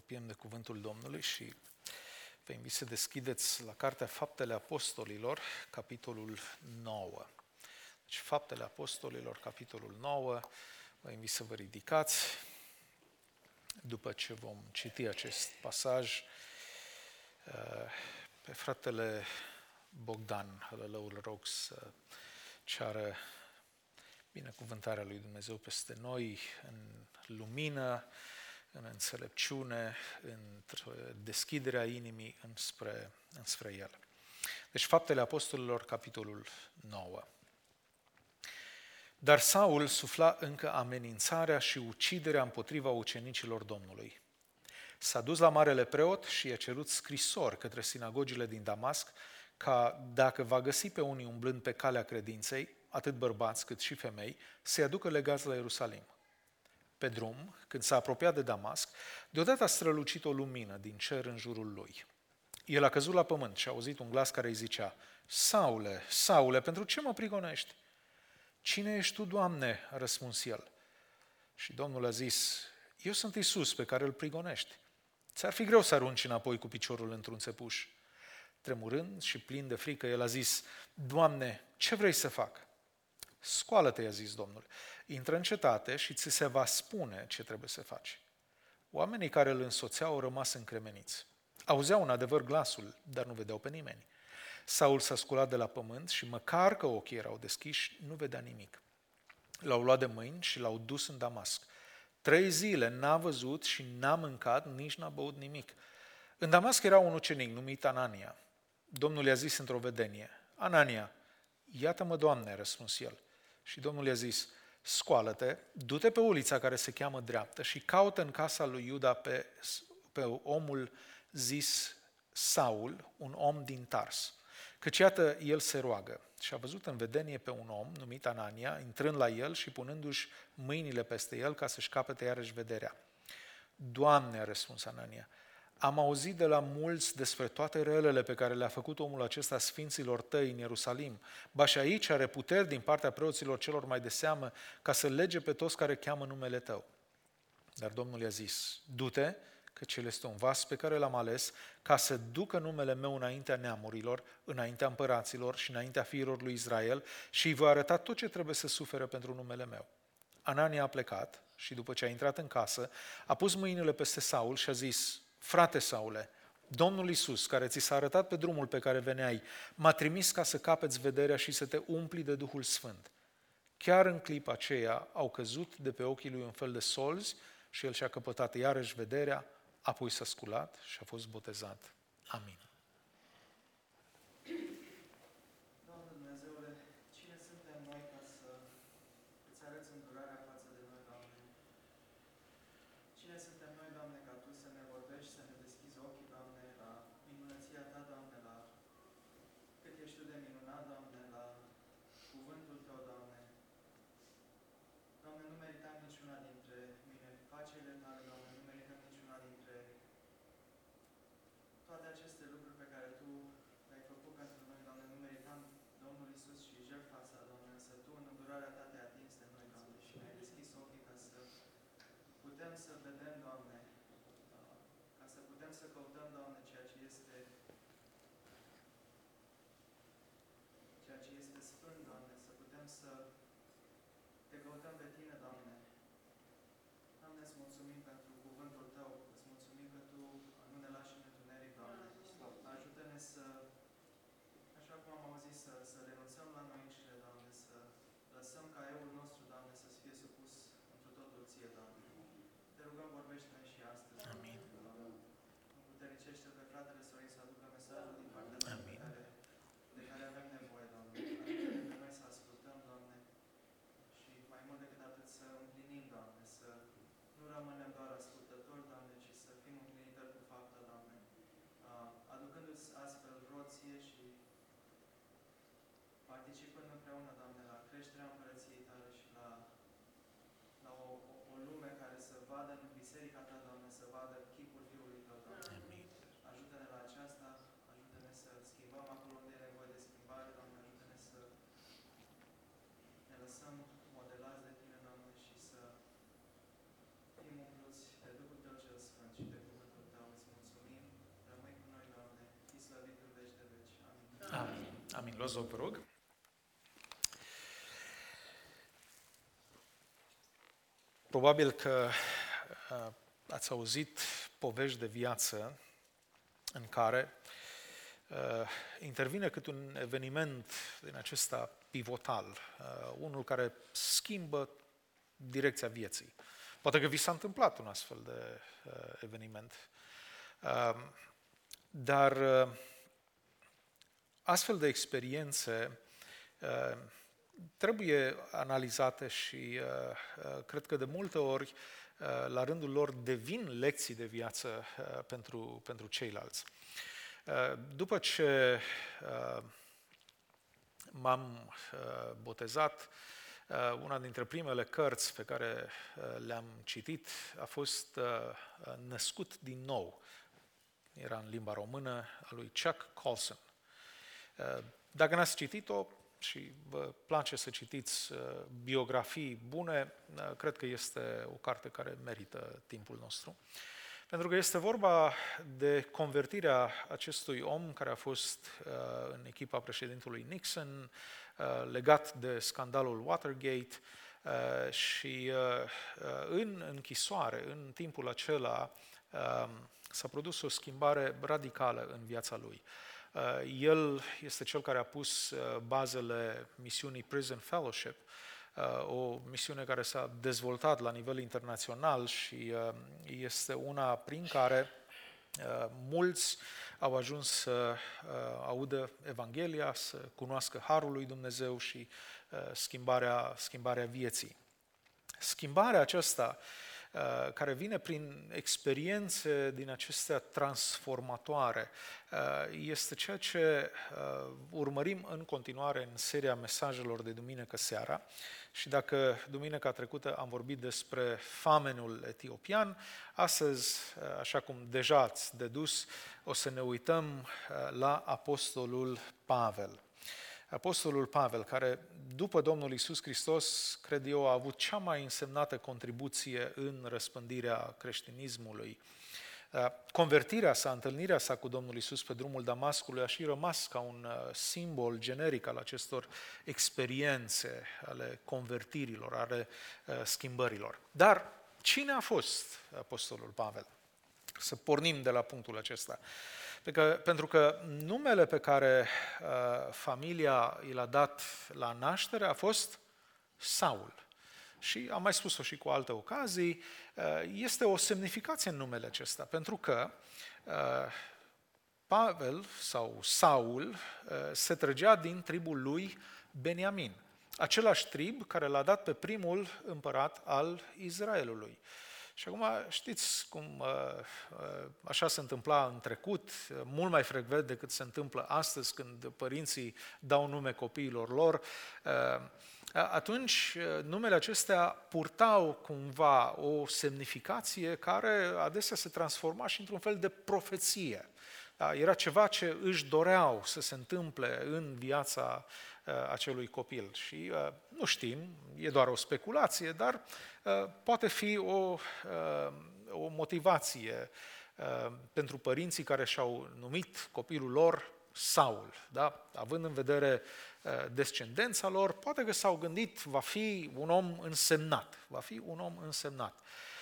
apropiem de Cuvântul Domnului și vă invit să deschideți la Cartea Faptele Apostolilor, capitolul 9. Deci, Faptele Apostolilor, capitolul 9, vă invit să vă ridicați. După ce vom citi acest pasaj, pe fratele Bogdan Hălălău îl rog să ceară binecuvântarea lui Dumnezeu peste noi în lumină, în înțelepciune, în deschiderea inimii înspre El. Deci, Faptele Apostolilor, capitolul 9. Dar Saul sufla încă amenințarea și uciderea împotriva ucenicilor Domnului. S-a dus la marele preot și i-a cerut scrisori către sinagogile din Damasc, ca dacă va găsi pe unii umblând pe calea credinței, atât bărbați cât și femei, să-i aducă legați la Ierusalim. Pe drum, când s-a apropiat de Damasc, deodată a strălucit o lumină din cer în jurul lui. El a căzut la pământ și a auzit un glas care îi zicea: Saule, Saule, pentru ce mă prigonești? Cine ești tu, Doamne? A răspuns el. Și Domnul a zis: Eu sunt Iisus pe care îl prigonești. Ți-ar fi greu să arunci înapoi cu piciorul într-un țepuș. Tremurând și plin de frică, el a zis: Doamne, ce vrei să fac? Scoală-te, i-a zis Domnul, intră în cetate și ți se va spune ce trebuie să faci. Oamenii care îl însoțeau au rămas încremeniți. Auzeau în adevăr glasul, dar nu vedeau pe nimeni. Saul s-a sculat de la pământ și măcar că ochii erau deschiși, nu vedea nimic. L-au luat de mâini și l-au dus în Damasc. 3 zile n-a văzut și n-a mâncat, nici n-a băut nimic. În Damasc era un ucenic numit Anania. Domnul i-a zis într-o vedenie: Anania. Iată-mă, Doamne, a răspuns el. Și Domnul i-a zis: scoală-te, du-te pe ulița care se cheamă Dreaptă și caută în casa lui Iuda pe omul zis Saul, un om din Tars. Căci iată, el se roagă. Și a văzut în vedenie pe un om numit Anania, intrând la el și punându-și mâinile peste el ca să-și capete iarăși vederea. Doamne, a răspuns Anania, am auzit de la mulți despre toate relele pe care le-a făcut omul acesta sfinților tăi în Ierusalim. Ba și aici are puteri din partea preoților celor mai de seamă ca să lege pe toți care cheamă numele tău. Dar Domnul i-a zis: du-te, căci el este un vas pe care l-am ales ca să ducă numele meu înaintea neamurilor, înaintea împăraților și înaintea fiilor lui Israel și îi voi arăta tot ce trebuie să sufere pentru numele meu. Anania a plecat și după ce a intrat în casă, a pus mâinile peste Saul și a zis: Frate Saule, Domnul Iisus, care ți s-a arătat pe drumul pe care veneai, m-a trimis ca să capeți vederea și să te umpli de Duhul Sfânt. Chiar în clipa aceea au căzut de pe ochii lui un fel de solzi și el și-a căpătat iarăși vederea, apoi s-a sculat și a fost botezat. Amin. Doamne Dumnezeule, cine suntem noi ca să îți arăți îndurarea față de noi, Doamne? Cine suntem noi, Doamne, ca Tu să ne vorbești, să ne deschizi ochii, Doamne, la minunăția Ta, Doamne, la cât ești Tu de minunat, Doamne, la cuvântul Tău, Doamne. Doamne, nu meritam niciuna dintre facerile Tale, Doamne, nu meritam niciuna dintre toate aceste lucruri pe care Tu le-ai făcut pentru noi, Doamne, nu meritam Domnul Iisus și jertfa sa, Doamne, însă Tu în îndurarea Ta te-ai atins de noi, Doamne, și ne-ai deschis ochii ca să putem să vedem, Doamne, ca să putem să căutăm, Doamne, ceea ce este sfânt, Doamne, să putem să Te căutăm pe Tine, Doamne. Doamne, îți mulțumim pentru cuvântul Tău, îți mulțumim că Tu nu ne lași în întuneric, Doamne. Ajută-ne să, așa cum am auzit, să renunțăm la noi înșine, Doamne, să lăsăm ca euul nostru, Doamne, să fie supus întru totul Ție, Doamne. Te rugăm, vorbește-ne și astăzi. Amin. Puternicește pe fratele Sorin să aducă mesajul din partea Ta de care avem nevoie, Doamne. Ajută-ne pe noi să ascultăm, Doamne, și mai mult decât atât să împlinim, Doamne, să nu rămânem doar ascultători, Doamne, ci să fim împlinitori cu faptă, Doamne, aducându-ți astfel roție și participând împreună, Doamne, la creșterea Împărăției Tale și la o lume care să vadă în Biserica Ta, Doamne, să vadă chipul Fiului Tău, Doamne. Amin. Ajută-ne la aceasta, ajută-ne să schimbăm acolo unde e nevoie de schimbare, Doamne, ajută-ne să ne lăsăm modelați de Tine, Doamne, și să fim umpluți de Duhul Tău cel Sfânt și de Cuvântul luați loc, vă rog. Probabil că ați auzit povești de viață în care intervine câte un eveniment din acesta pivotal, unul care schimbă direcția vieții. Poate că vi s-a întâmplat un astfel de eveniment. Dar astfel de experiențe trebuie analizate și cred că de multe ori, la rândul lor, devin lecții de viață pentru ceilalți. După ce m-am botezat, una dintre primele cărți pe care le-am citit a fost Născut din nou. Era în limba română, a lui Chuck Colson. Dacă n-ați citit-o și vă place să citiți biografii bune, cred că este o carte care merită timpul nostru. Pentru că este vorba de convertirea acestui om care a fost în echipa președintelui Nixon, legat de scandalul Watergate și în închisoare, în timpul acela, s-a produs o schimbare radicală în viața lui. El este cel care a pus bazele misiunii Prison Fellowship, o misiune care s-a dezvoltat la nivel internațional și este una prin care mulți au ajuns să audă Evanghelia, să cunoască Harul lui Dumnezeu și schimbarea vieții. Schimbarea aceasta care vine prin experiențe din acestea transformatoare, este ceea ce urmărim în continuare în seria mesajelor de duminică seara. Și dacă duminica trecută am vorbit despre famenul etiopian, astăzi, așa cum deja ați dedus, o să ne uităm la Apostolul Pavel. Apostolul Pavel, care după Domnul Iisus Hristos, cred eu, a avut cea mai însemnată contribuție în răspândirea creștinismului. Convertirea sa, întâlnirea sa cu Domnul Iisus pe drumul Damascului a și rămas ca un simbol generic al acestor experiențe, ale convertirilor, ale schimbărilor. Dar cine a fost Apostolul Pavel? Să pornim de la punctul acesta. Pentru că numele pe care familia i l-a dat la naștere a fost Saul. Și am mai spus-o și cu alte ocazii, este o semnificație în numele acesta, pentru că Pavel sau Saul se trăgea din tribul lui Beniamin, același trib care l-a dat pe primul împărat al Israelului. Și acum știți cum așa se întâmpla în trecut, mult mai frecvent decât se întâmplă astăzi când părinții dau nume copiilor lor. Atunci numele acestea purtau cumva o semnificație care adesea se transforma și într-un fel de profeție. Da? Era ceva ce își doreau să se întâmple în viața acelui copil. Și nu știm, e doar o speculație, dar poate fi o motivație pentru părinții care și-au numit copilul lor Saul. Da? Având în vedere descendența lor, poate că s-au gândit, va fi un om însemnat. Va fi un om însemnat.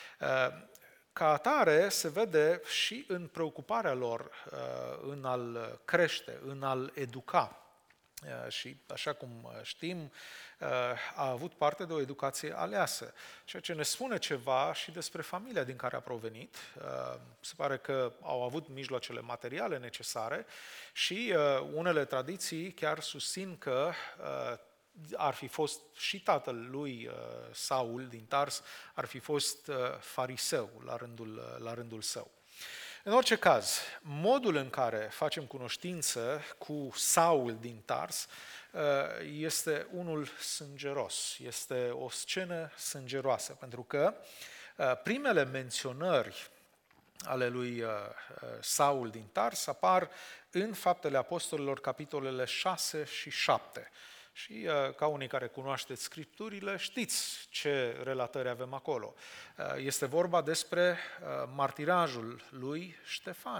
Ca atare se vede și în preocuparea lor în a-l crește, în a-l educa. Și, așa cum știm, a avut parte de o educație aleasă, ceea ce ne spune ceva și despre familia din care a provenit. Se pare că au avut mijloacele materiale necesare și unele tradiții chiar susțin că ar fi fost și tatăl lui Saul din Tars, ar fi fost fariseu la rândul său. În orice caz, modul în care facem cunoștință cu Saul din Tars este unul sângeros, este o scenă sângeroasă, pentru că primele menționări ale lui Saul din Tars apar în Faptele Apostolilor, capitolele 6 și 7. Și ca unii care cunoașteți Scripturile, știți ce relatări avem acolo. Este vorba despre martirajul lui Ștefan,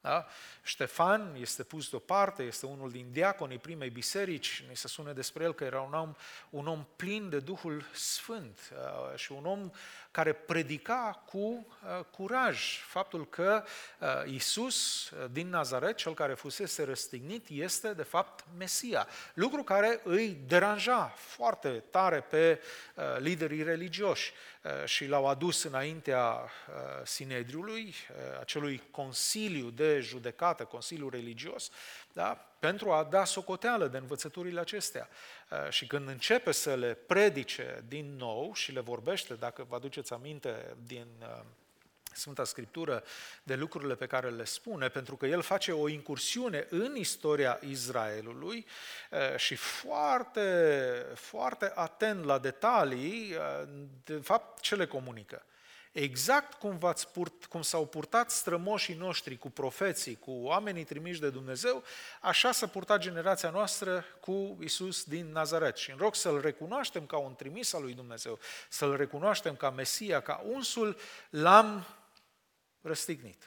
Da? Ștefan este pus deoparte, este unul din diaconii primei biserici, ni se spune despre el că era un om plin de Duhul Sfânt și un om care predica cu curaj faptul că Iisus din Nazaret, cel care fusese răstignit, este de fapt Mesia. Lucru care îi deranja foarte tare pe liderii religioși și l-au adus înaintea Sinedriului, acelui consiliu de judecată, consiliu religios, da? Pentru a da socoteală de învățăturile acestea. Și când începe să le predice din nou și le vorbește, dacă vă aduceți aminte din Sfânta Scriptură, de lucrurile pe care le spune, pentru că el face o incursiune în istoria Israelului și foarte, foarte atent la detalii, de fapt, ce le comunică. Exact cum s-au purtat strămoșii noștri cu profeții, cu oamenii trimiși de Dumnezeu, așa s-a purtat generația noastră cu Iisus din Nazaret. Și în rog să-L recunoaștem ca un trimis al lui Dumnezeu, să-L recunoaștem ca Mesia, ca unsul, l-am răstignit.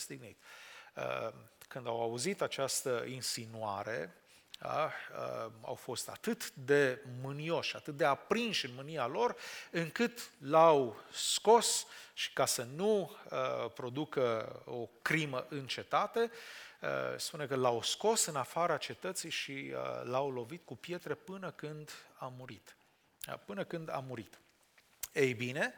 Când au auzit această insinuare, au fost atât de mânioși, atât de aprinși în mânia lor, încât l-au scos și ca să nu producă o crimă în cetate, spune că l-au scos în afara cetății și l-au lovit cu pietre până când a murit. Până când a murit. Ei bine,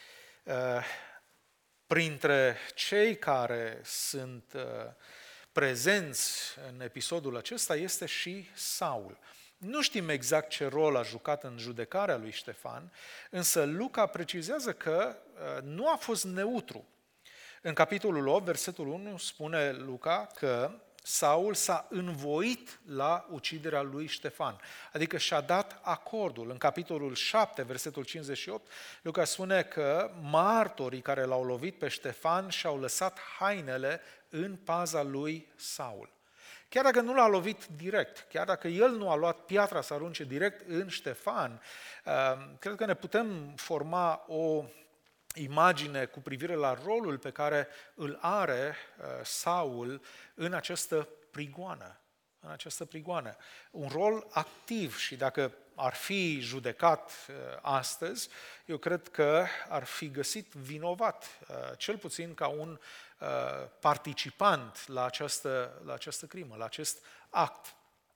printre cei care sunt prezenți în episodul acesta este și Saul. Nu știm exact ce rol a jucat în judecarea lui Ștefan, însă Luca precizează că nu a fost neutru. În capitolul 8, versetul 1, spune Luca că Saul s-a învoit la uciderea lui Ștefan, adică și-a dat acordul. În capitolul 7, versetul 58, Luca spune că martorii care l-au lovit pe Ștefan și-au lăsat hainele în paza lui Saul. Chiar dacă nu l-a lovit direct, chiar dacă el nu a luat piatra să arunce direct în Ștefan, cred că ne putem forma o imagine cu privire la rolul pe care îl are Saul în această prigoană. Un rol activ și dacă ar fi judecat astăzi, eu cred că ar fi găsit vinovat, cel puțin ca un participant la această crimă, la acest act.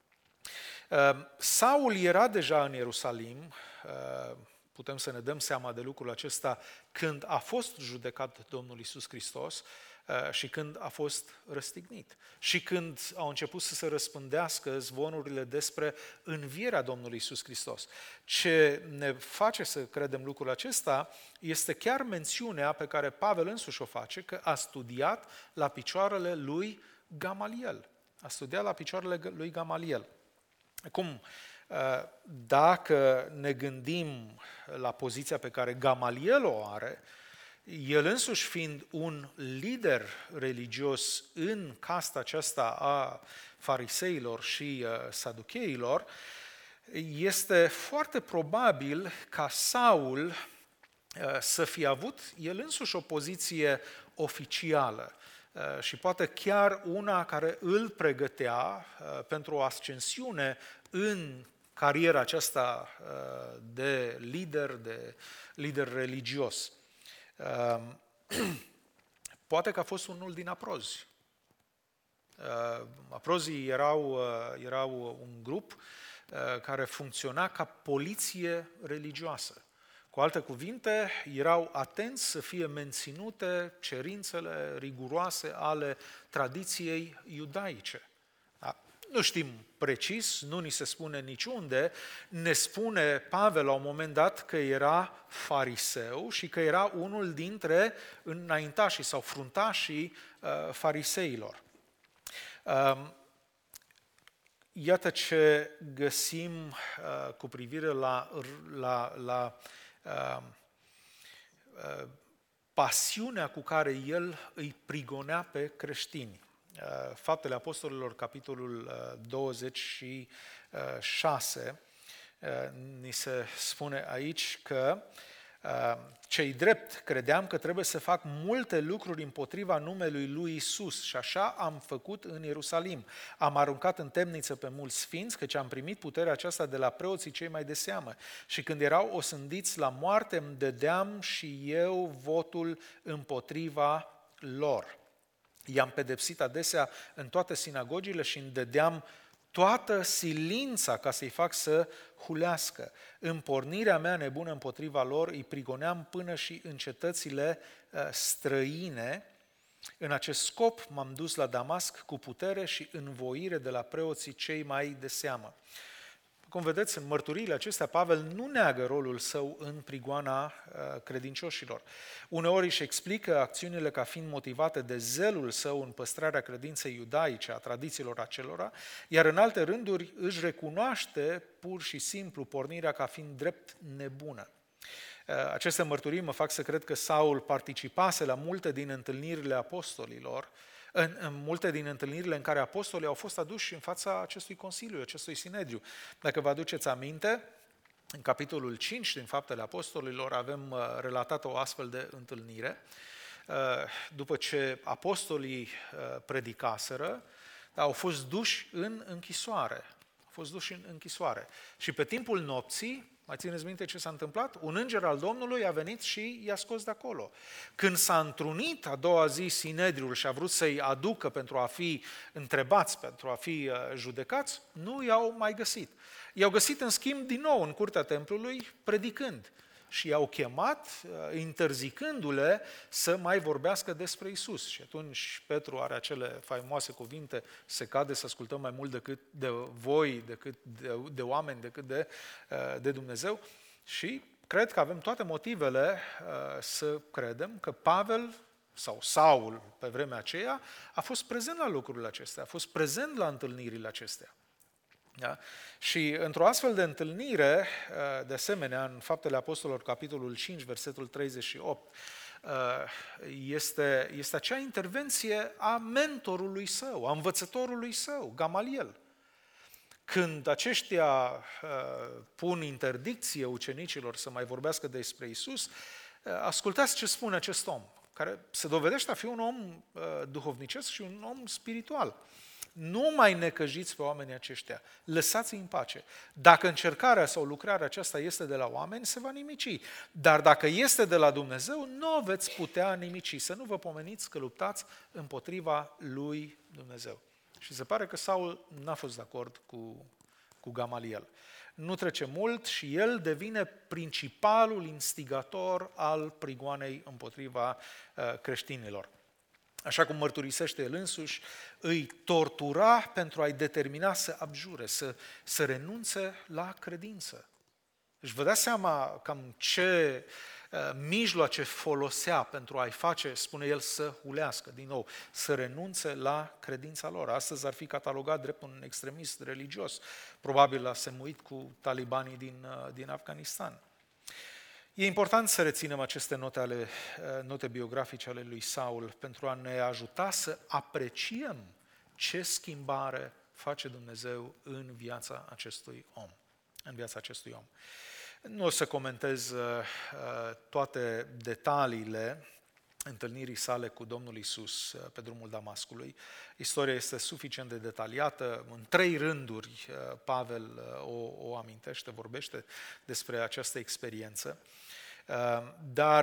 Saul era deja în Ierusalim, putem să ne dăm seama de lucrul acesta când a fost judecat Domnul Iisus Hristos și când a fost răstignit. Și când au început să se răspândească zvonurile despre învierea Domnului Iisus Hristos. Ce ne face să credem lucrul acesta este chiar mențiunea pe care Pavel însuși o face, că a studiat la picioarele lui Gamaliel. Acum, dacă ne gândim la poziția pe care Gamaliel o are, el însuși fiind un lider religios în casta aceasta a fariseilor și saducheilor, este foarte probabil ca Saul să fie avut el însuși o poziție oficială și poate chiar una care îl pregătea pentru o ascensiune în cariera aceasta de lider religios. Poate că a fost unul din aprozi. Aprozii erau un grup care funcționa ca poliție religioasă. Cu alte cuvinte, erau atenți să fie menținute cerințele riguroase ale tradiției iudaice. Nu știm precis, nu ni se spune niciunde, ne spune Pavel la un moment dat că era fariseu și că era unul dintre înaintașii sau fruntașii fariseilor. Iată ce găsim cu privire la pasiunea cu care el îi prigonea pe creștini. Faptele Apostolilor, capitolul 26, ni se spune aici că Cei drept credeam că trebuie să fac multe lucruri împotriva numelui lui Isus și așa am făcut în Ierusalim. Am aruncat în temniță pe mulți sfinți, căci am primit puterea aceasta de la preoții cei mai de seamă. Și când erau osândiți la moarte, îmi dădeam și eu votul împotriva lor. I-am pedepsit adesea în toate sinagogile și îmi dădeam toată silința ca să-i fac să hulească. În pornirea mea nebună împotriva lor îi prigoneam până și în cetățile străine. În acest scop m-am dus la Damasc cu putere și învoire de la preoții cei mai de seamă. Cum vedeți, în mărturiile acestea, Pavel nu neagă rolul său în prigoana credincioșilor. Uneori își explică acțiunile ca fiind motivate de zelul său în păstrarea credinței iudaice, a tradițiilor acelora, iar în alte rânduri își recunoaște pur și simplu pornirea ca fiind drept nebună. Aceste mărturii mă fac să cred că Saul participase la multe din întâlnirile apostolilor, în multe din întâlnirile în care apostolii au fost aduși în fața acestui consiliu, acestui sinedriu. Dacă vă aduceți aminte, în capitolul 5 din Faptele Apostolilor avem relatată o astfel de întâlnire. După ce apostolii predicaseră, au fost duși în închisoare. Și pe timpul nopții, mai țineți minte ce s-a întâmplat? Un înger al Domnului a venit și i-a scos de acolo. Când s-a întrunit a doua zi Sinedriul și a vrut să-i aducă pentru a fi întrebați, pentru a fi judecați, nu i-au mai găsit. I-au găsit în schimb din nou în curtea templului predicând și i-au chemat interzicându-le să mai vorbească despre Isus. Și atunci Petru are acele faimoase cuvinte: se cade să ascultăm mai mult decât de voi, decât de oameni, decât de Dumnezeu. Și cred că avem toate motivele să credem că Pavel sau Saul pe vremea aceea a fost prezent la lucrurile acestea, a fost prezent la întâlnirile acestea. Da? Și într-o astfel de întâlnire, de asemenea, în Faptele Apostolilor, capitolul 5, versetul 38, este acea intervenție a mentorului său, a învățătorului său, Gamaliel. Când aceștia pun interdicție ucenicilor să mai vorbească despre Isus, ascultați ce spune acest om, care se dovedește a fi un om duhovnicesc și un om spiritual. Nu mai necăjiți pe oamenii aceștia, lăsați-i în pace. Dacă încercarea sau lucrarea aceasta este de la oameni, se va nimici. Dar dacă este de la Dumnezeu, nu o veți putea nimici. Să nu vă pomeniți că luptați împotriva lui Dumnezeu. Și se pare că Saul n-a fost de acord cu Gamaliel. Nu trece mult și el devine principalul instigator al prigoanei împotriva creștinilor. Așa cum mărturisește el însuși, îi tortura pentru a-i determina să abjure, să renunțe la credință. Deci vă dați seama cam ce mijloace folosea pentru a-i face, spune el, să hulească, din nou, să renunțe la credința lor. Astăzi ar fi catalogat drept un extremist religios, probabil a semuit cu talibanii din Afganistan. E important să reținem aceste note biografice ale lui Saul pentru a ne ajuta să apreciem ce schimbare face Dumnezeu în viața acestui om. Nu o să comentez toate detaliile întâlnirii sale cu Domnul Iisus pe drumul Damascului. Istoria este suficient de detaliată, în 3 rânduri Pavel o amintește, vorbește despre această experiență. Dar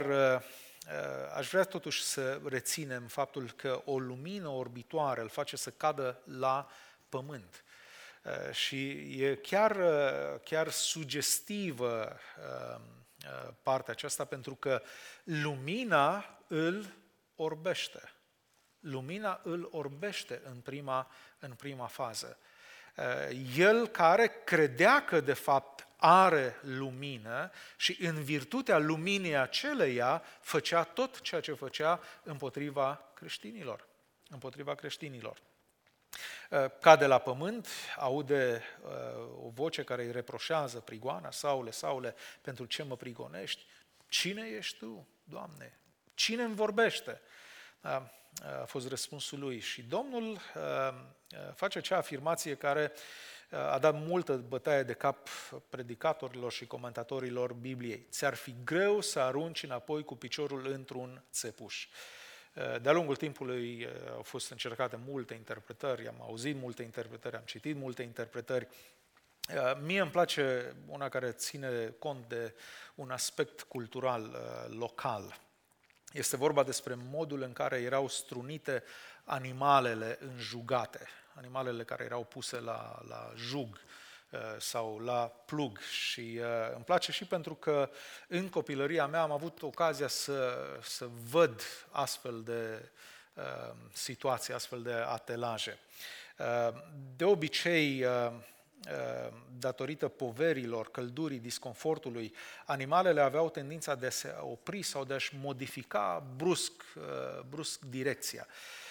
aș vrea totuși să reținem faptul că o lumină orbitoare îl face să cadă la pământ. Și e chiar sugestivă partea aceasta, pentru că lumina îl orbește. Lumina îl orbește în prima fază. El care credea că de fapt are lumină și în virtutea luminii aceleia făcea tot ceea ce făcea împotriva creștinilor. Cade la pământ, aude o voce care îi reproșează prigoana: Saule, Saule, pentru ce mă prigonești? Cine ești tu, Doamne? Cine îmi vorbește? A fost răspunsul lui și Domnul face acea afirmație care a dat multă bătaie de cap predicatorilor și comentatorilor Bibliei. Ți-ar fi greu să arunci înapoi cu piciorul într-un țepuș. De-a lungul timpului au fost încercate multe interpretări, am auzit multe interpretări, am citit multe interpretări. Mie îmi place una care ține cont de un aspect cultural local. Este vorba despre modul în care erau strunite animalele înjugate, animalele care erau puse la jug sau la plug. Și îmi place și pentru că în copilăria mea am avut ocazia să văd astfel de situații, astfel de atelaje. De obicei, datorită poverilor, căldurii, disconfortului, animalele aveau tendința de a se opri sau de a-și modifica brusc direcția.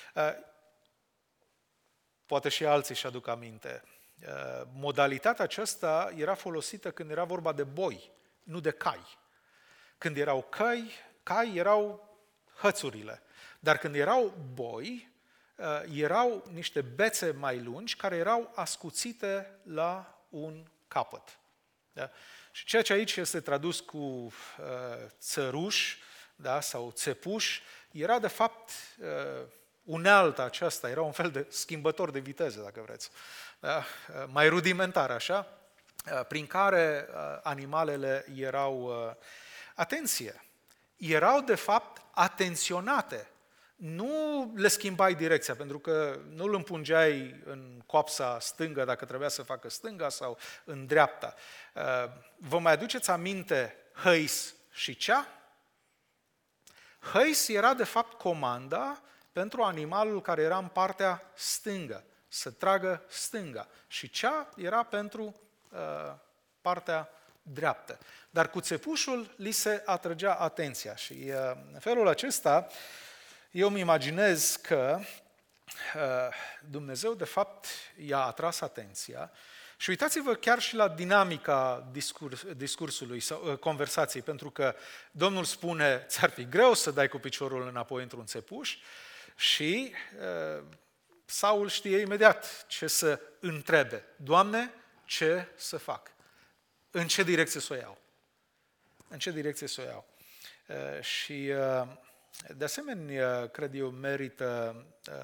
Poate și alții își aduc aminte. Modalitatea aceasta era folosită când era vorba de boi, nu de cai. Când erau cai erau hățurile. Dar când erau boi, erau niște bețe mai lungi care erau ascuțite la un capăt. Da? Și ceea ce aici este tradus cu țăruș, da? Sau țepuș, era de fapt unealta aceasta, era un fel de schimbător de viteză, dacă vreți, da? Mai rudimentar așa, prin care animalele erau, atenție, erau de fapt atenționate. Nu le schimbai direcția, pentru că nu îl împungeai în coapsa stângă dacă trebuia să facă stânga sau în dreapta. Vă mai aduceți aminte hăis și cea? Hăis era de fapt comanda pentru animalul care era în partea stângă, să tragă stânga. Și cea era pentru partea dreaptă. Dar cu țepușul li se atrăgea atenția și în felul acesta eu îmi imaginez că Dumnezeu, de fapt, i-a atras atenția și uitați-vă chiar și la dinamica discursului sau conversației, pentru că Domnul spune, ți-ar fi greu să dai cu piciorul înapoi într-un țepuș și Saul știe imediat ce să întrebe. Doamne, ce să fac? În ce direcție să o iau? În ce direcție să o iau? Și de asemenea, cred eu, merită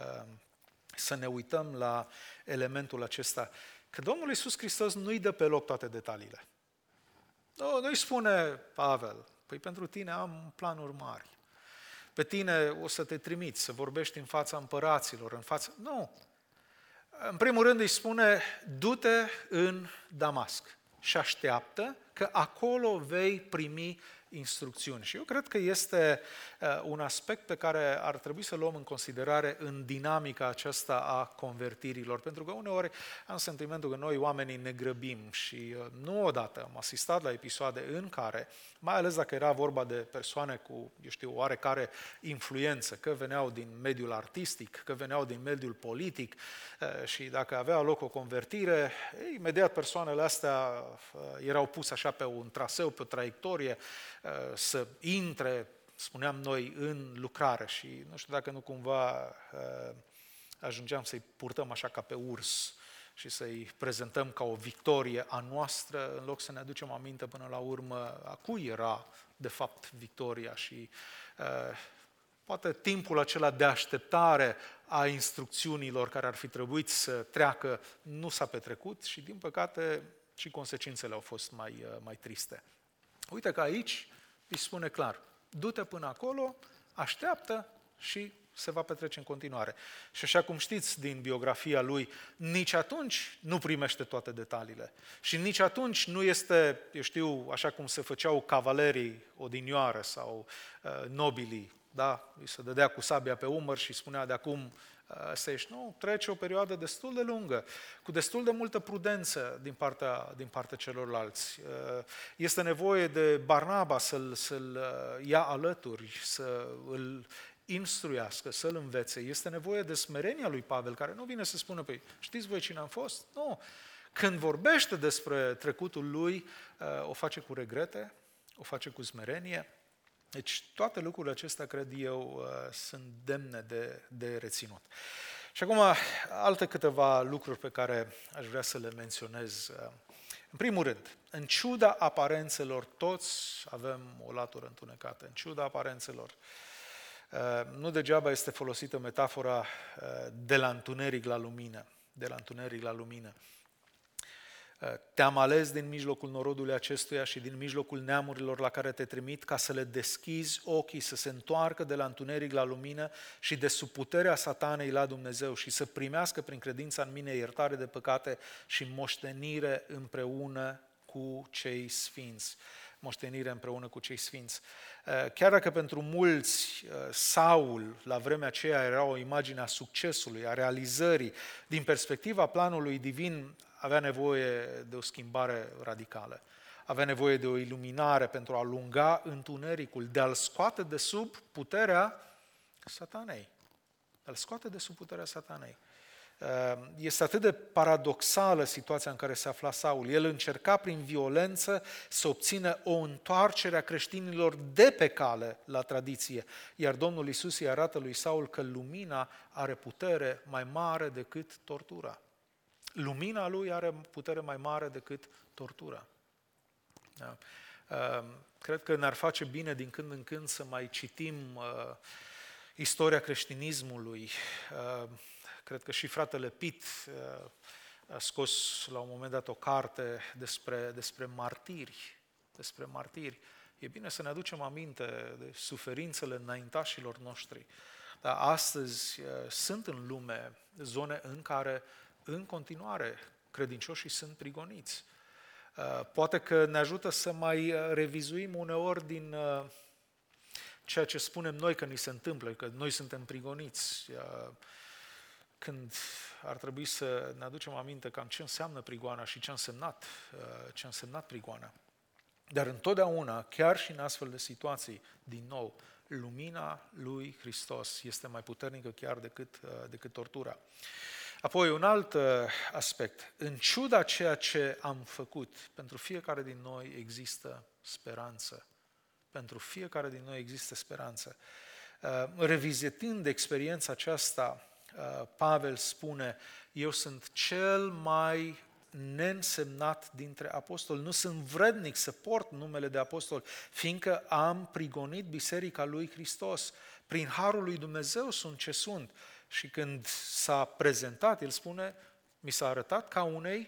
să ne uităm la elementul acesta, că Domnul Iisus Hristos nu-i dă pe loc toate detaliile. Nu-i spune Pavel, păi pentru tine am planuri mari. Pe tine o să te trimiți, să vorbești în fața împăraților, în fața... Nu. În primul rând îi spune, du-te în Damasc și așteaptă că acolo vei primi instrucțiuni. Și eu cred că este un aspect pe care ar trebui să luăm în considerare în dinamica aceasta a convertirilor, pentru că uneori am sentimentul că noi oamenii ne grăbim și nu odată am asistat la episoade în care, mai ales dacă era vorba de persoane cu, oarecare influență, că veneau din mediul artistic, că veneau din mediul politic și dacă avea loc o convertire, imediat persoanele astea erau puse așa pe un traseu, pe o traiectorie, să intre, spuneam noi, în lucrare și nu știu dacă nu cumva ajungeam să-i purtăm așa ca pe urs și să-i prezentăm ca o victorie a noastră, în loc să ne aducem aminte până la urmă a cui era de fapt victoria și poate timpul acela de așteptare a instrucțiunilor care ar fi trebuit să treacă nu s-a petrecut și din păcate și consecințele au fost mai triste. Uite că aici îi spune clar, du-te până acolo, așteaptă și se va petrece în continuare. Și așa cum știți din biografia lui, nici atunci nu primește toate detaliile. Și nici atunci nu este, așa cum se făceau cavalerii odinioară sau nobilii, da? Îi se dădea cu sabia pe umăr și spunea de acum nu, trece o perioadă destul de lungă, cu destul de multă prudență din partea celorlalți. Este nevoie de Barnaba să-l ia alături, să îl instruiască, să-l învețe. Este nevoie de smerenia lui Pavel, care nu vine să spună, păi știți voi cine am fost? Nu. Când vorbește despre trecutul lui, o face cu regrete, o face cu smerenie. Deci toate lucrurile acestea, cred eu, sunt demne de reținut. Și acum, alte câteva lucruri pe care aș vrea să le menționez. În primul rând, în ciuda aparențelor, toți avem o latură întunecată, în ciuda aparențelor. Nu degeaba este folosită metafora de la întuneric la lumină, de la întuneric la lumină. Te-am ales din mijlocul norodului acestuia și din mijlocul neamurilor la care te trimit ca să le deschizi ochii, să se întoarcă de la întuneric la lumină și de sub puterea satanei la Dumnezeu și să primească prin credința în mine iertare de păcate și moștenire împreună cu cei sfinți. Moștenire împreună cu cei sfinți. Chiar dacă pentru mulți Saul la vremea aceea era o imagine a succesului, a realizării, din perspectiva planului divin avea nevoie de o schimbare radicală. Avea nevoie de o iluminare pentru a alunga întunericul, de a-l scoate de sub puterea satanei. De a-l scoate de sub puterea satanei. Este atât de paradoxală situația în care se afla Saul. El încerca prin violență să obțină o întoarcere a creștinilor de pe cale la tradiție, iar Domnul Iisus îi arată lui Saul că lumina are putere mai mare decât tortura. Lumina lui are putere mai mare decât tortura. Da. Cred că ne-ar face bine din când în când să mai citim istoria creștinismului. Cred că și fratele Pitt a scos la un moment dat o carte despre martiri. Despre martiri. E bine să ne aducem aminte de suferințele înaintașilor noștri. Dar astăzi sunt în lume zone în care în continuare credincioșii sunt prigoniți. Poate că ne ajută să mai revizuim uneori din ceea ce spunem noi că ni se întâmplă, că noi suntem prigoniți, când ar trebui să ne aducem aminte cam ce înseamnă prigoana și ce a însemnat prigoana. Dar întotdeauna, chiar și în astfel de situații, din nou, lumina lui Hristos este mai puternică chiar decât tortura. Apoi, un alt aspect. În ciuda ceea ce am făcut, pentru fiecare din noi există speranță. Pentru fiecare din noi există speranță. Revizitând experiența aceasta, Pavel spune, eu sunt cel mai neînsemnat dintre apostoli, nu sunt vrednic să port numele de apostol, fiindcă am prigonit biserica lui Hristos. Prin harul lui Dumnezeu sunt ce sunt. Și când s-a prezentat, el spune, mi s-a arătat ca unei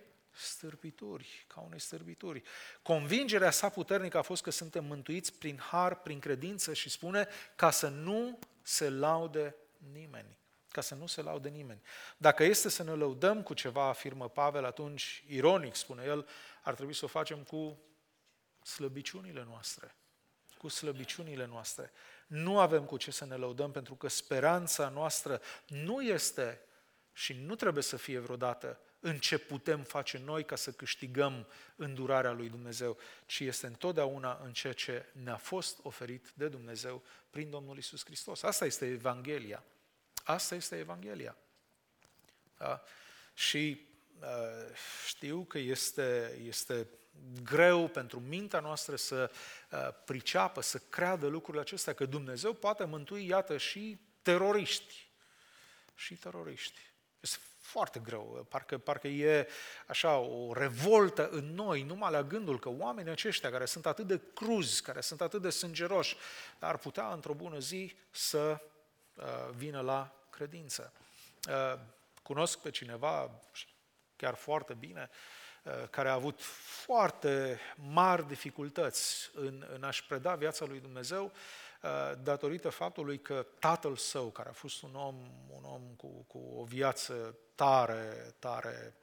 stârpituri. Convingerea sa puternică a fost că suntem mântuiți prin har, prin credință și spune ca să nu se laude nimeni. Ca să nu se laude nimeni. Dacă este să ne lăudăm cu ceva, afirmă Pavel, atunci, ironic, spune el, ar trebui să o facem cu slăbiciunile noastre. Cu slăbiciunile noastre. Nu avem cu ce să ne lăudăm pentru că speranța noastră nu este și nu trebuie să fie vreodată în ce putem face noi ca să câștigăm îndurarea lui Dumnezeu, ci este întotdeauna în ceea ce ne-a fost oferit de Dumnezeu prin Domnul Iisus Hristos. Asta este Evanghelia. Asta este Evanghelia. Da? Și știu că este greu pentru mintea noastră să priceapă, să creadă lucrurile acestea, că Dumnezeu poate mântui, iată, și teroriști. Și teroriști. Este foarte greu, parcă e așa o revoltă în noi, numai la gândul că oamenii aceștia care sunt atât de cruzi, care sunt atât de sângeroși, ar putea într-o bună zi să vină la credință. Cunosc pe cineva, chiar foarte bine, care a avut foarte mari dificultăți în a-și preda viața lui Dumnezeu datorită faptului că tatăl său, care a fost un om cu o viață tare,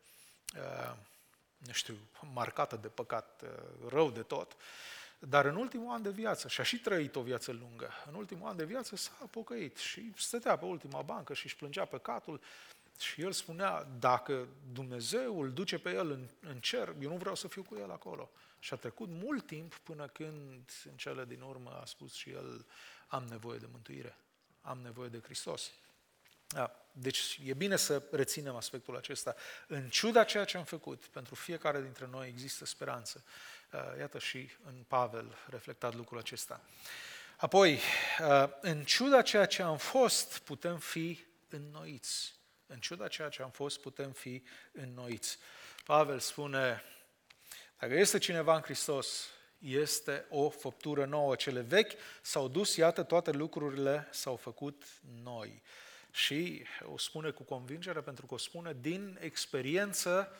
nu știu, marcată de păcat, rău de tot, dar în ultimul an de viață, și-a și trăit o viață lungă, în ultimul an de viață s-a pocăit și stătea pe ultima bancă și își plângea păcatul și el spunea, dacă Dumnezeu îl duce pe el în cer, eu nu vreau să fiu cu el acolo. Și a trecut mult timp până când, în cele din urmă, a spus și el, am nevoie de mântuire, am nevoie de Hristos. Da. Deci e bine să reținem aspectul acesta. În ciuda ceea ce am făcut, pentru fiecare dintre noi există speranță. Iată și în Pavel reflectat lucrul acesta. Apoi, în ciuda ceea ce am fost, putem fi înnoiți. În ciuda ceea ce am fost, putem fi înnoiți. Pavel spune, dacă este cineva în Hristos, este o făptură nouă. Cele vechi s-au dus, iată, toate lucrurile s-au făcut noi. Și o spune cu convingere, pentru că o spune din experiență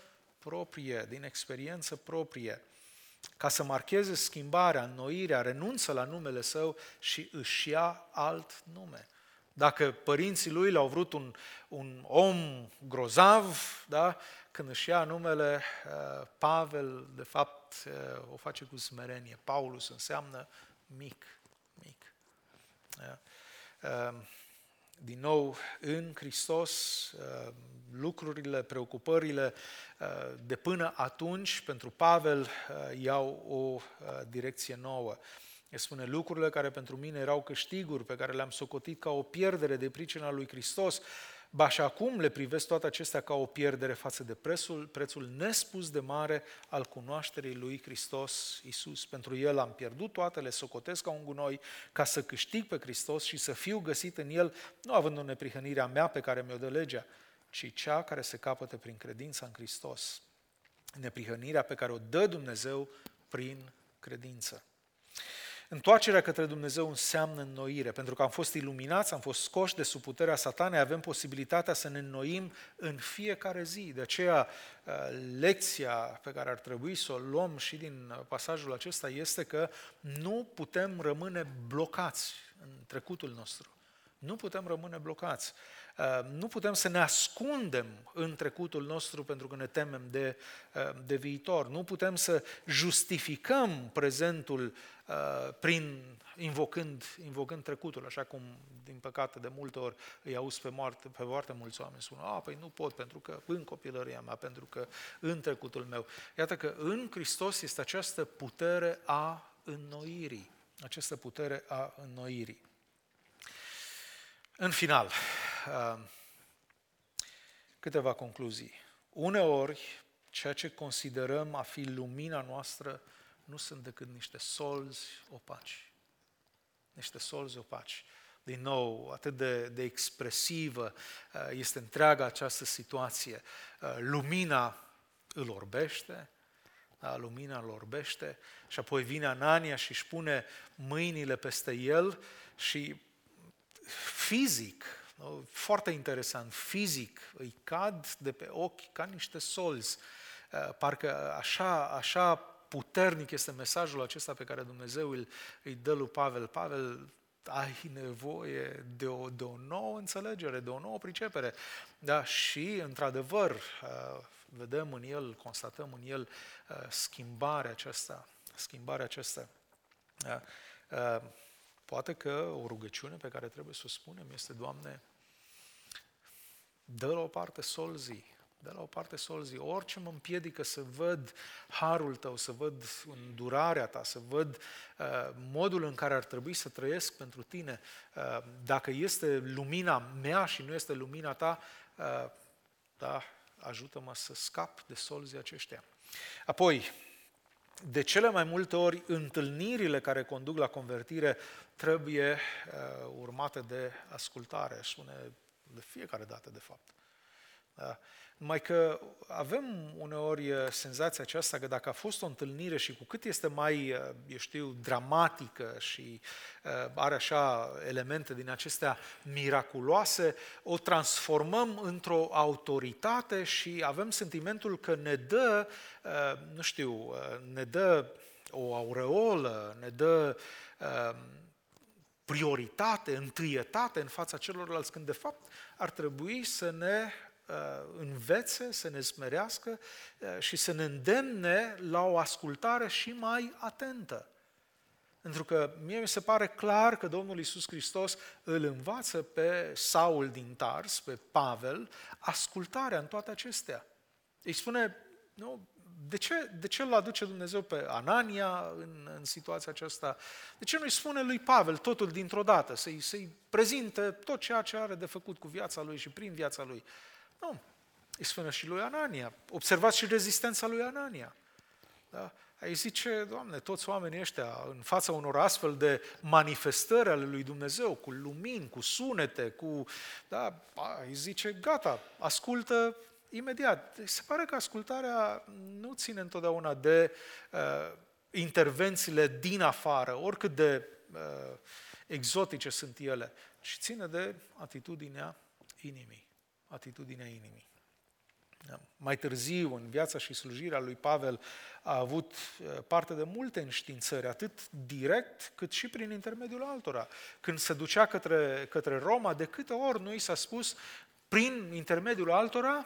proprie. Ca să marcheze schimbarea, înnoirea, renunță la numele său și își ia alt nume. Dacă părinții lui l-au vrut un om grozav, da? Când își ia numele Pavel, de fapt o face cu smerenie. Paulus înseamnă mic. Da? Din nou, în Hristos, lucrurile, preocupările de până atunci, pentru Pavel, iau o direcție nouă. El spune, lucrurile care pentru mine erau câștiguri, pe care le-am socotit ca o pierdere de pricina lui Hristos, ba și acum le privesc toate acestea ca o pierdere față de prețul nespus de mare al cunoașterii lui Hristos Iisus. Pentru El am pierdut toate, le socotesc ca un gunoi, ca să câștig pe Hristos și să fiu găsit în El, nu având o neprihănirea mea pe care mi-o dă legea, ci cea care se capătă prin credința în Hristos. Neprihănirea pe care o dă Dumnezeu prin credință. Întoarcerea către Dumnezeu înseamnă înnoire, pentru că am fost iluminați, am fost scoși de sub puterea Satanei, avem posibilitatea să ne înnoim în fiecare zi. De aceea, lecția pe care ar trebui să o luăm și din pasajul acesta este că nu putem rămâne blocați în trecutul nostru. Nu putem rămâne blocați. Nu putem să ne ascundem în trecutul nostru pentru că ne temem de viitor. Nu putem să justificăm prezentul invocând trecutul, așa cum, din păcate, de multe ori îi auzi pe foarte mulți oameni. Spun, păi nu pot pentru că în copilăria mea, pentru că în trecutul meu. Iată că în Hristos este această putere a înnoirii. Această putere a înnoirii. În final, câteva concluzii. Uneori, ceea ce considerăm a fi lumina noastră nu sunt decât niște solzi opaci. Niște solzi opaci. Din nou, atât de expresivă este întreaga această situație. Lumina îl orbește, lumina îl orbește și apoi vine Anania și își pune mâinile peste el și fizic, foarte interesant, fizic, îi cad de pe ochi ca niște solzi. Parcă așa puternic este mesajul acesta pe care Dumnezeu îi dă lui Pavel. Pavel, ai nevoie de o nouă înțelegere, de o nouă pricepere. Da? Și, într-adevăr, vedem în el, constatăm în el schimbarea aceasta. Da? Poate că o rugăciune pe care trebuie să o spunem este, Doamne, dă la o parte solzii, orice mă împiedică să văd harul Tău, să văd îndurarea Ta, să văd modul în care ar trebui să trăiesc pentru Tine. Dacă este lumina mea și nu este lumina Ta, da, ajută-mă să scap de solzii aceștia. Apoi, de cele mai multe ori, întâlnirile care conduc la convertire trebuie urmate de ascultare, spune de fiecare dată, de fapt. Da? Numai că avem uneori senzația aceasta că dacă a fost o întâlnire și cu cât este mai, dramatică și are așa elemente din acestea miraculoase, o transformăm într-o autoritate și avem sentimentul că ne dă o aureolă, ne dă prioritate, întâietate în fața celorlalți, când de fapt ar trebui să ne învețe, să ne smerească și să ne îndemne la o ascultare și mai atentă. Pentru că mie mi se pare clar că Domnul Iisus Hristos îl învață pe Saul din Tars, pe Pavel, ascultarea în toate acestea. Îi spune, nu, de ce îl aduce Dumnezeu pe Anania în situația aceasta? De ce nu-i spune lui Pavel totul dintr-o dată, să-i prezinte tot ceea ce are de făcut cu viața lui și prin viața lui? Nu, îi spune și lui Anania. Observați și rezistența lui Anania. Da? Ai zice, Doamne, toți oamenii ăștia, în fața unor astfel de manifestări ale lui Dumnezeu, cu lumini, cu sunete, îi zice, gata, ascultă imediat. Se pare că ascultarea nu ține întotdeauna de intervențiile din afară, oricât de exotice sunt ele, ci ține de atitudinea inimii. Atitudinea inimii. Da. Mai târziu, în viața și slujirea lui Pavel, a avut parte de multe înștiințări, atât direct, cât și prin intermediul altora. Când se ducea către Roma, de câte ori nu i s-a spus, prin intermediul altora,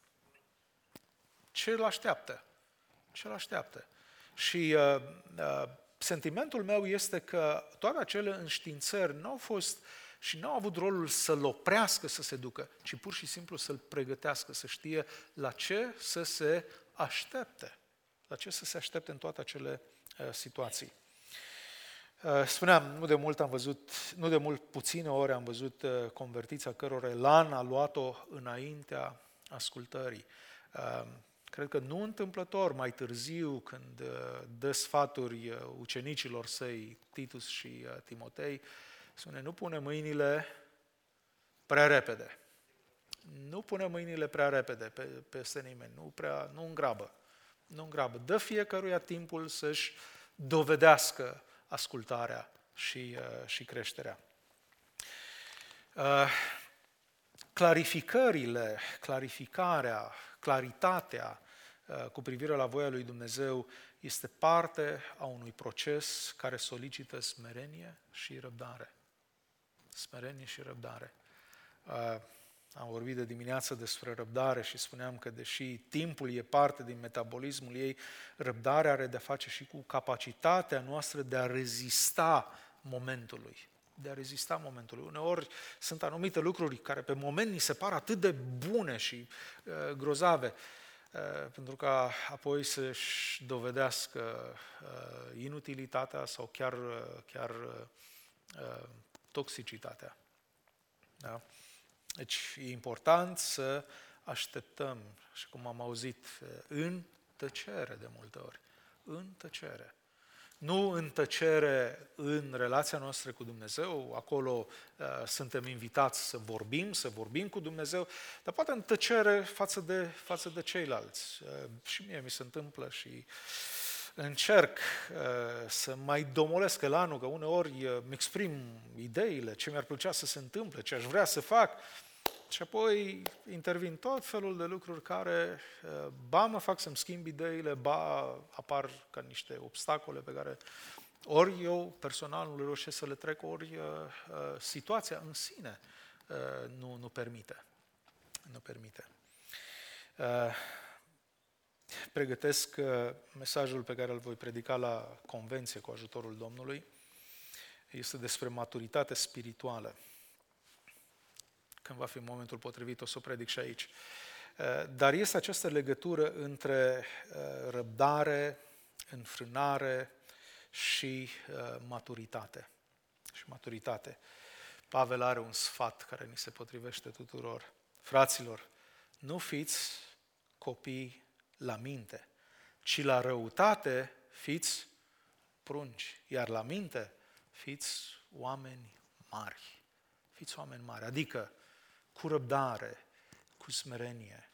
ce îl așteaptă. Ce îl așteaptă. Și sentimentul meu este că toate acele înștiințări nu au fost și nu au avut rolul să-l oprească să se ducă, ci pur și simplu să-l pregătească, să știe la ce să se aștepte. La ce să se aștepte în toate acele situații. Spuneam, nu de mult, puține ore am văzut convertiți a căror elan a luat-o înaintea ascultării. Cred că nu întâmplător, mai târziu, când dă sfaturi ucenicilor săi, Titus și Timotei, spune, nu pune mâinile prea repede. Nu pune mâinile prea repede peste nimeni, nu îngrabă. Nu îngrabă. Dă fiecăruia timpul să-și dovedească ascultarea și creșterea. Claritatea cu privire la voia lui Dumnezeu este parte a unui proces care solicită smerenie și răbdare. Smerenie și răbdare. Am vorbit de dimineață despre răbdare și spuneam că deși timpul e parte din metabolismul ei, răbdarea are de-a face și cu capacitatea noastră de a rezista momentului. Uneori sunt anumite lucruri care pe moment ni se par atât de bune și grozave, pentru ca apoi să-și dovedească inutilitatea sau chiar toxicitatea. Da? Deci e important să așteptăm, și cum am auzit, în tăcere de multe ori. În tăcere. Nu în tăcere în relația noastră cu Dumnezeu, acolo suntem invitați să vorbim cu Dumnezeu, dar poate în tăcere față de ceilalți. Și mie mi se întâmplă și încerc să mai domolesc elanul, că uneori îmi exprim ideile, ce mi-ar plăcea să se întâmple, ce aș vrea să fac, și apoi intervin tot felul de lucruri care ba mă fac să-mi schimb ideile, ba apar ca niște obstacole pe care ori eu personal nu le reușesc să le trec, ori situația în sine nu permite. Nu permite. Pregătesc mesajul pe care îl voi predica la convenție cu ajutorul Domnului. Este despre maturitate spirituală. Când va fi momentul potrivit, o să o predic și aici. Dar este această legătură între răbdare, înfrânare și maturitate. Pavel are un sfat care ni se potrivește tuturor. Fraților, nu fiți copii la minte, ci la răutate fiți prunci, iar la minte fiți oameni mari. Fiți oameni mari, adică cu răbdare, cu smerenie.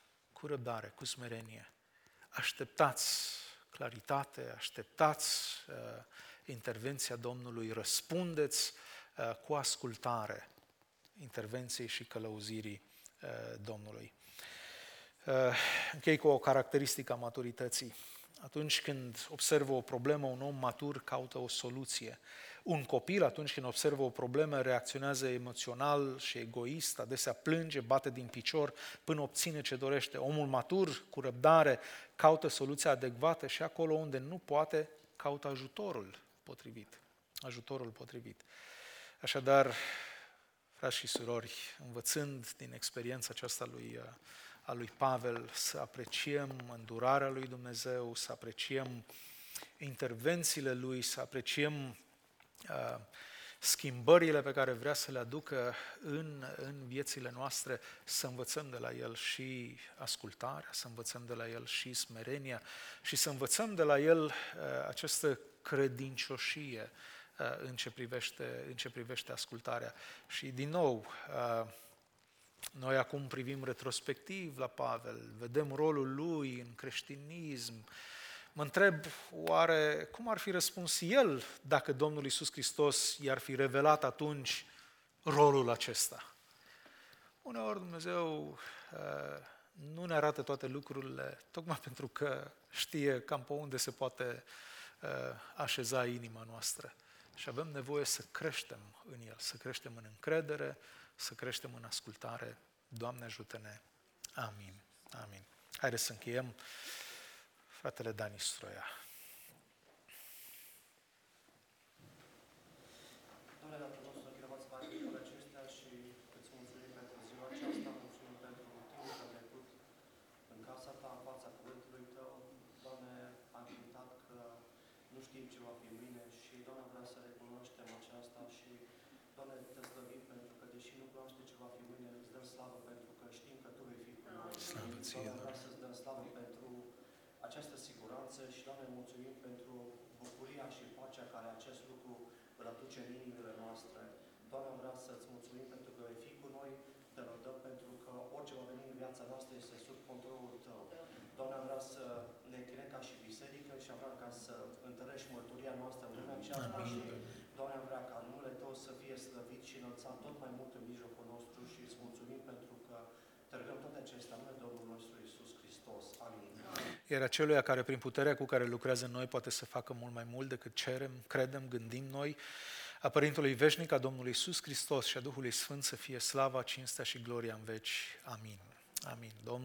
Așteptați claritate, așteptați intervenția Domnului, răspundeți cu ascultare intervenției și călăuzirii Domnului. Închei cu o caracteristică a maturității. Atunci când observă o problemă, un om matur caută o soluție. Un copil, atunci când observă o problemă, reacționează emoțional și egoist, adesea plânge, bate din picior până obține ce dorește. Omul matur, cu răbdare, caută soluția adecvată și acolo unde nu poate, caută ajutorul potrivit. Așadar, frați și surori, învățând din experiența aceasta a lui Pavel, să apreciem îndurarea lui Dumnezeu, să apreciem intervențiile lui, să apreciem schimbările pe care vrea să le aducă în viețile noastre, să învățăm de la El și ascultarea, să învățăm de la El și smerenia și să învățăm de la El această credincioșie în ce privește ascultarea. Și din nou, noi acum privim retrospectiv la Pavel, vedem rolul lui în creștinism. Mă întreb, oare cum ar fi răspuns el dacă Domnul Iisus Hristos i-ar fi revelat atunci rolul acesta? Uneori Dumnezeu nu ne arată toate lucrurile, tocmai pentru că știe cam pe unde se poate așeza inima noastră. Și avem nevoie să creștem în El, să creștem în încredere, să creștem în ascultare. Doamne ajută-ne! Amin. Amin. Haideți să încheiem. Fratele Dani Stroia. Doamne, Tatăl nostru, închinați magnificul acestea și îți mulțumim pentru ziua aceasta, mulțumim pentru timpul trecut în casa ta, în fața cuvântului tău. Doamne, am cântat că nu știm ce va fi mâine și, Doamne, vreau să recunoaștem aceasta și, Doamne, te slăvim pentru că, deși nu cunoaște ce va fi mâine, îți dăm slavă pentru că știm că Tu vei fi cu noi. Doamne, vreau să-ți dăm slavă pentru această siguranță și, Doamne, mulțumim pentru bucuria și pacea care acest lucru îl aduce în inimile noastre. Doamne, vreau să-ți mulțumim pentru că vei fi cu noi, te rugăm pentru că orice va veni în viața noastră este sub controlul Tău. Doamne, vreau să ne închinăm ca și biserică și vreau ca să întărești mărturia noastră în lumea aceasta și, Doamne, vreau ca numele Tău să fie slăvit și înălțat tot mai mult în mijlocul nostru și îți mulțumim pentru că te rugăm toate acestea în numele Domnului nostru Iisus Hristos. Amin. Iar aceluia care prin puterea cu care lucrează în noi poate să facă mult mai mult decât cerem, credem, gândim noi, a Părintelui Veșnic, a Domnului Iisus Hristos și a Duhului Sfânt să fie slava, cinstea și gloria în veci. Amin. Amin. Domnul